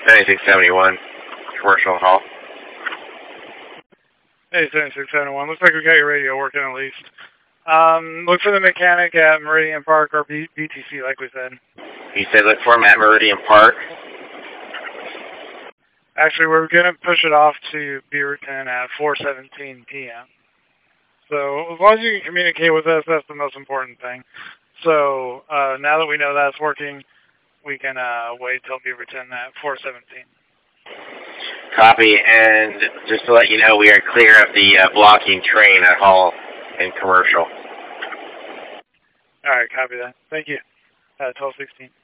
7671, commercial hall. Hey, 7671. Looks like we got your radio working at least. Look for the mechanic at Meridian Park or BTC, like we said. You said look for him at Meridian Park? Actually, we're going to push it off to Beaverton at 4:17 p.m. So as long as you can communicate with us, that's the most important thing. So now that we know that's working, we can wait till Beaverton at 4:17. Copy, and just to let you know, we are clear of the blocking train at Hall and Commercial. All right, copy that. Thank you. 12:16.